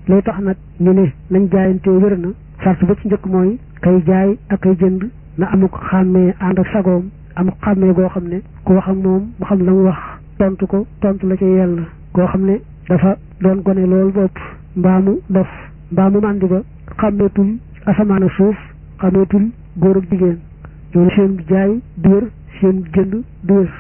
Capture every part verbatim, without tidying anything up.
lay tax nag ñu ne nañ jaayante wér na sart ba ci njëkk mooy kay jaay ak kay jënd na amuk xàmmee ànd ak sagoom amuk xàmmee goo xam ne ku wax ak moom mu xam la mu wax tontu ko tontu la ci yell koo xam ne dafa doon gone loolu bopp mbaamu dof mbaamu màndi ba xàmmeetul asamaan ak suuf xàmmeetul góor ak jigéen loolu seen jaay du wér seen jënd du wér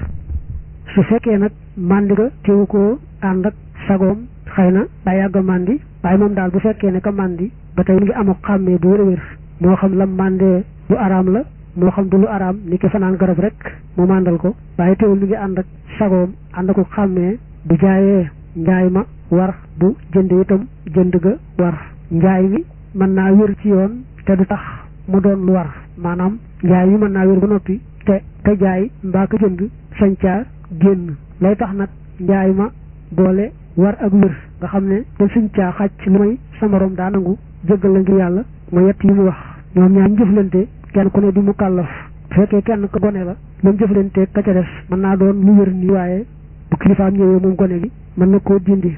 su fekkee nag màndi ga teewu koo ànd ak sagoom xëy na daa yàgg a màndi waaye moom daal bu fekkee ne ka màndi ba tey mu ngi am ak xàmmee bu wér a wér moo xam lam màndee lu araam la moo xam du lu araam ni ki fanaan garab rek mu màndal ko waaye teewul mi ngi ànd ak sagoom ànd ak xàmmee bu jaayee njaay ma war bu jënd itam jënd ga war njaay mi mën naa wér ci yoon te du tax mu doon lu war maanaam njaay mi mën naa wér ba noppi te ka jaay mbaa ka jënd sañ caa génn lay tax nag njaay ma boole war ak wér nga xam ne te suñ caa xàcc lu may sa morom daa nangu jéggal la ngir yàlla mooy yett yi mu wax ñoom ñaar ñu jëflante kenn ku ne di mu kàllaf fekkee kenn ko gone la lu mu jëflante ka ca des mën naa doon lu wér nii waaye bu kilifaam ñëwee moom gone gi mën na koo dindi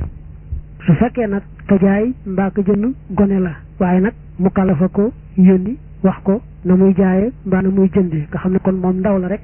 su fekkee nag ka jaay mbaa ka jënd gone la waaye nag mu kàllafa ko yónni wax ko na muy jaayee mbaa na muy jëndi nga xam ne kon moom ndaw la rek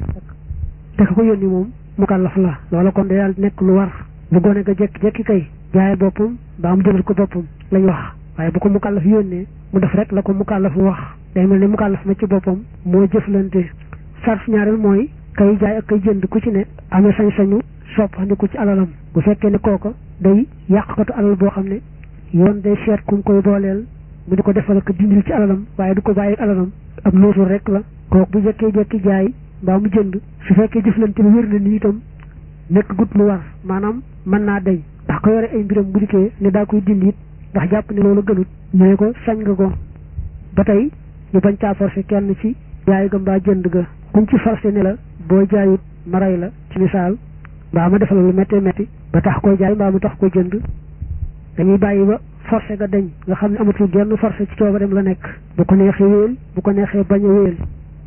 te ka ko yónni moom mu kàllaf la loola kon day daal nekk lu war bu gone ga jekki-jekki kay jaay boppam ba am jëndal ko boppam lañ wax waaye bu ko mu kàllaf yónnee mu def rek la ko mu kàllaf wax day mel ne mu kàllaf ma ci boppam moo jëflante sart ñaareel mooy kay jaay ak kay jënd ku ci ne amee sañ-sañu soppandiku ci alalam bu fekkee ne kooka day yàqkatu alal boo xam ne yoon day seet ku mu koy booleel mu di ko defal ko dindil ci alalam waaye du ko bàyyi alalam ab nootul rek la kooku bu jekkee-jekki jaay mbaa mu jënd su fekkee jëflante bi wér na ni itam nekk gut lu war maanaam mën naa day ndax ko yore ay mbiram bu dikkee ne daa koy dindi it ndax jàpp ne loolu gënut ñooy ko sañ nga ko ba tey ñu bañ caa forcé kenn ci jaay ga mbaa jënd ga kuñ ci forcé ne la boo jaayut ma rey la ci misaal mbaa ma defal lu méttee métti ba tax koy jaay mbaa mu tax ko jënd dañuy bàyyi ba forcé ga dañ nga xam ne amatul genn forcé ci coobareem la nekk bu ko neexee wéel bu ko neexee bañ a wéel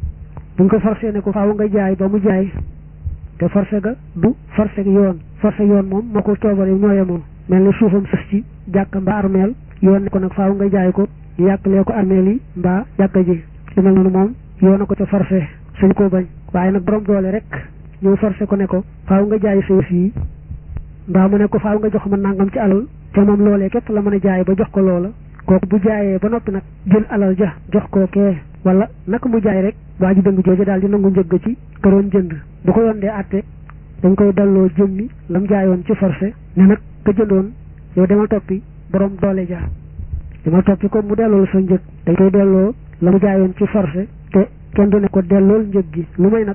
buñ ko forcé ne ko faaw nga jaay ba mu jaay te forcé ga du forcé ga yoon forcé yoon moom moo ko coobare ñooye moom mel ni suufam sës ci jàkka mbaa armeel yoon ne ko nag faaw nga jaay ko yàqlee ko armeel yi mbaa jàkka ji li mel noonu moom yoon na ko ca forcé suñ koo bañ waaye nag borom doole rek ñëw forcé ko ne ko faaw nga jaay sa yëf yi mbaa mu ne ko faaw nga jox ma nangam ci alal te moom loolee képp la mën a jaay ba jox ko loola kooku bu jaayee ba noppi nag jël alal ja jox koo kee wala naka mu jaay rek waa ji dëng jooju daal di nangu njëgg ci këroon jënd bu ko yoon dee àtte dañ koy delloo jëmmi lam jaayoon ci forcé ne nag ka jëndoon yow demal toppi borom doole ja demal toppi ko mu delloo sa njëg dañ koy delloo la mu jaayoon ci forcé te kenn du ne ko dellool njëg gi lu may nag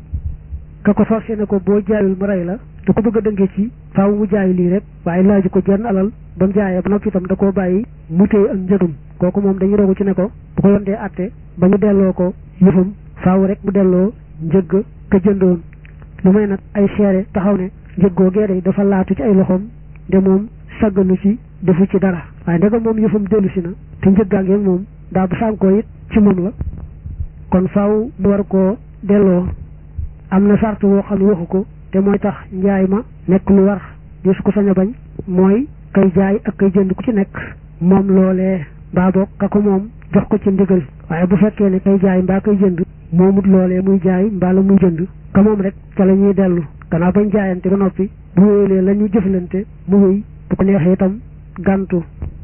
ka ko forcé ne ko boo jaayul mu rey la du ko bëgg a dëngee ci faaw mu jaay lii rek waaye laaju ko jenn alal ba mu jaayee ba noppi itam da koo bàyyi mu téye ak njëgam kooku moom dañuy dogu ci ne ko bu ko yoon dee àtte ba ñu delloo ko yëfam faaw rek mu delloo njëgg ka jëndoon lu may nag ay seere taxaw ne njëggoo geere dafa laatu ci ay loxoom de moom sagganu ci defu ci dara waaye ndegam moom yëfam dellu si na te njëggaa ngeen moom daa bu sànkoo it ci moom la kon faaw mu war koo delloo am na sart woo xam ne waxu ko te mooy tax njaay ma nekk lu war di su ko sañ a bañ mooy kay jaay ak kay jënd ku ci nekk moom loolee mbaa boog ka ko moom jox ko ci ndigal waaye bu fekkee ne kay jaay mbaa kay jënd moomut loolee muy jaay mbaa la muy jënd ka moom rek ca la ñuy dellu gannaaw bañ jaayante ba noppi bu wéyalee la ñu jëflante mu wéy bu ko neexee itam gàntu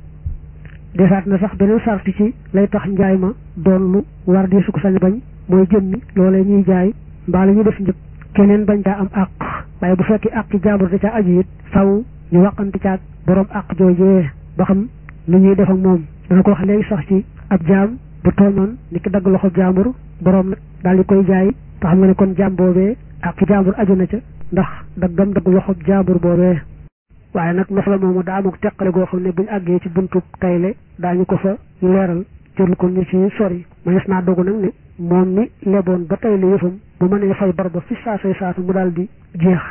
desaat na sax beneen sart ci lay tax njaay ma doon lu war di su ko sañ a bañ mooy jëmmi loolee ñuy jaay mbaa la ñuy def njëg keneen bañ caa am àq waaye bu fekkee àq ci jaambur da caa aju it faw ñu waxante caag borom àq joojee ba xam lu ñuy def ak moom dana ko wax léegi sax ci ab jaam bu tooñoon ni ki dagg loxo jaambur borom nag daal di koy jaay te xam nga ne kon jaam boobee àq ci jaambur aju na ca ndax daggam dagg loxo jaambur boobee waaye nag masala moomu daa amuk teqale goo xam ne buñ àggee ci buntu tayle daañu ko fa leeral jël ko ñu ci sori manes naa dogu nag ne moom mi leboon ba tayle yëfam bu mënee fay bor ba fi saasay saasa mu daal di jeex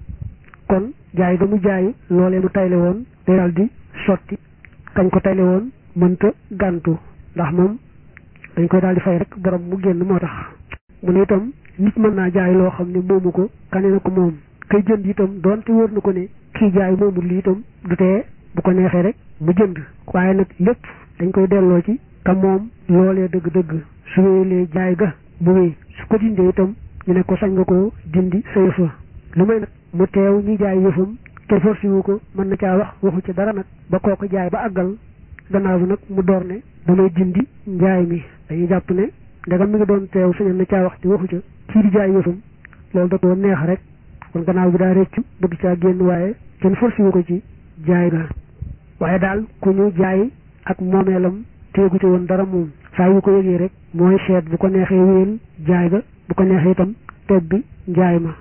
kon jaay ba mu jaay loolee mu tayle woon day daal di sotti kañ ko tayle woon mënta gàntu ndax moom dañ koy daal di fay rek borom mu génn moo tax mu ne itam nit mën naa jaay loo xam ne moomu ko kane na ko moom kay jënd itam doonte wóor na ko ne kii jaay moomu lii itam du tee bu ko neexee rek mu jënd waaye nag lépp dañ koy delloo ci ka moom loolee dëgg-dëgg su wéylee jaay ga mu wéy su ko dindee itam ñu ne ko sañ nga koo dindi sa yëf wa lu may nag mu teew ñi jaay yëfam te forcé wu ko mën na caa wax waxu ci dara nag ba kooku jaay ba àggal gannaaw bi nag mu door ne damay dindi njaay mi dañuy jàpp ne ndegam mi ngi doon teew sañal na caa wax te waxu ca kii di jaay yëfam loolu da koo neex rek kon gannaaw bi daa rëccu bëgg caa génn waaye kenn forcé wu ko ci jaay ga waaye daal ku ñu jaay ak moomeelam teegu ci woon dara moom saa yu ko yëgee rek mooy seet bu ko neexee wéyal jaay ga bu ko neexee itam teb bi njaay ma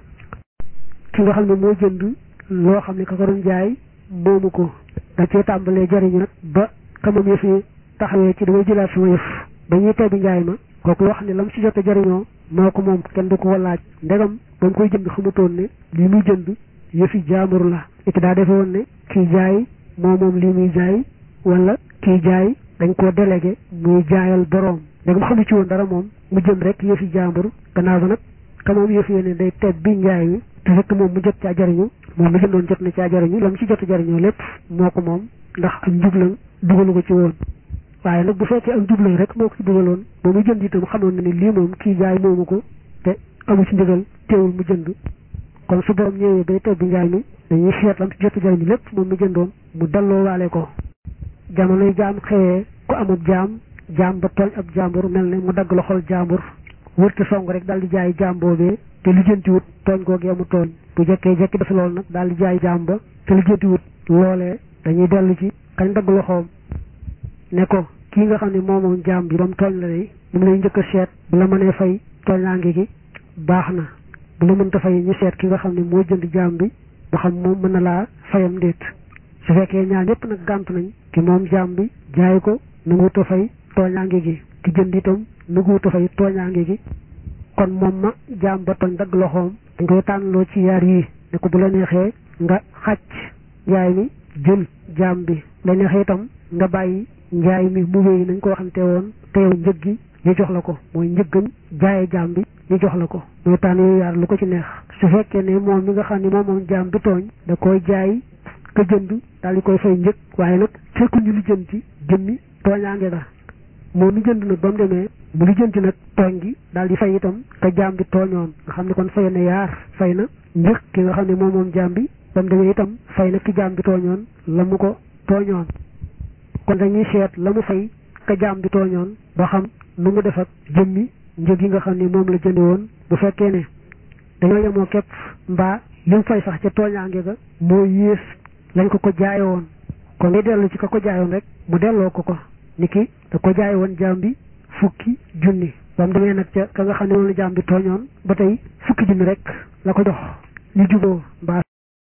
ki nga xam ne moo jënd loo xam ne ka ko doon jaay moomu ko da cee tàmbalee jariñu nag ba xamam yëf yi taxawee ci damay jëlaat sama yëf dañuy tebbi njaay ma kooku wax ne lam si jot a jariñoo moo ko moom kenn du ko laaj ndegam ba mu koy jënd xamutoon ne lii muy jënd yëfi jaambur la it daa defe woon ne kii jaay moo moom lii muy jaay wala kii jaay dañ koo délégué muy jaayal boroom ndegam xamu ci woon dara moom mu jëm rek yëfi jaambur gannaaw ba nag ka moom yëf yi ne day tebbi njaay mi te fekk moom mu jot caa jariñu moom mi jëndoon jot na caa jariñu lam ci jot a jariñoo lépp moo ko moom ndax ak njublan dugalu ko ci woon waaye nag bu fekkee ak njublan rek moo ko ci dugaloon ba mu jënd itam xamoon na ne lii moom kii jaay moomu ko te amu ci ndigal teewul mu jënd kon su borom ñëwee bay tebbi njaay mi dañuy seet lam ci jot a jariñu lépp moom mi jëndoon mu delloo waale ko jamonoy jaam xëyee ku amub jaam jaam ba tooñ ab jàmbur mel ne mu dagg loxol jàmbur wërte song rek daal di jaay jaam boobee te lijjantiwut tooñ googee mu tooñ bu jekkee jekki def loolu nag daal di jaay jaam ba te lijjantiwut loolee dañuy dellu ci kañ dagg loxoom ne ko kii nga xam ne moomoom jaam bi ba mu tooñ la day mu lay njëkk a seet bu la mënee fay tooñaange gi baax na bu la mënta fay ñu seet ki nga xam ne moo jënd jaam bi ba xam moom mën na laa fayam déet su fekkee ñaar ñëpp nag gàntu nañ ki moom jaam bi jaay ko nu nguut a fay tooñaange gi ki jënd itam nu nguut a fay tooñaange gi kon moom ma jaam ba tooñ dagg loxoom dañ koy tànnloo ci yaar yii ne ko bu la neexee nga xàcc njaay mi jël jaam bi la neexee itam nga bàyyi njaay mi mu wéy nañ ko waxante woon te yow njëg gi ñu jox la ko mooy njëggam jaaye jaam bi ñu jox la ko mooy tànn yooyu yaar lu ko ci neex su fekkee ne moom mi nga xam ne moom moom jaam bi tooñ da koy jaay ka jënd daal di koy fay njëg waaye nag fekku ñu lijjanti jëmmi tooñaange la moom mi jënd nag ba mu demee mu lijjanti nag tooñ gi daal di fay itam ka jaam bi tooñoon nga xam ne kon fay na yaar fay na njëg ki nga xam ne moom moom jaam bi ba mu demee itam fay na ki jaam bi tooñoon la mu ko tooñoon kon dañuy seet la mu fay ka jaam bi tooñoon ba xam nu mu def ak jëmmi njëg yi nga xam ne moom la jëndi woon bu fekkee ne dañoo yemoo képp mbaa li mu fay sax ca tooñaange ga moo yées lañ ko ko jaaye woon kon ngay dellu ci ka ko jaayoon rek mu delloo ko ko ni ki da ko jaaye woon jaam bi fukki junni ba mu demee nag ca ka nga xam ne moom la jaam bi tooñoon ba tey fukki junni rek la ko jox ñu juboo mbaa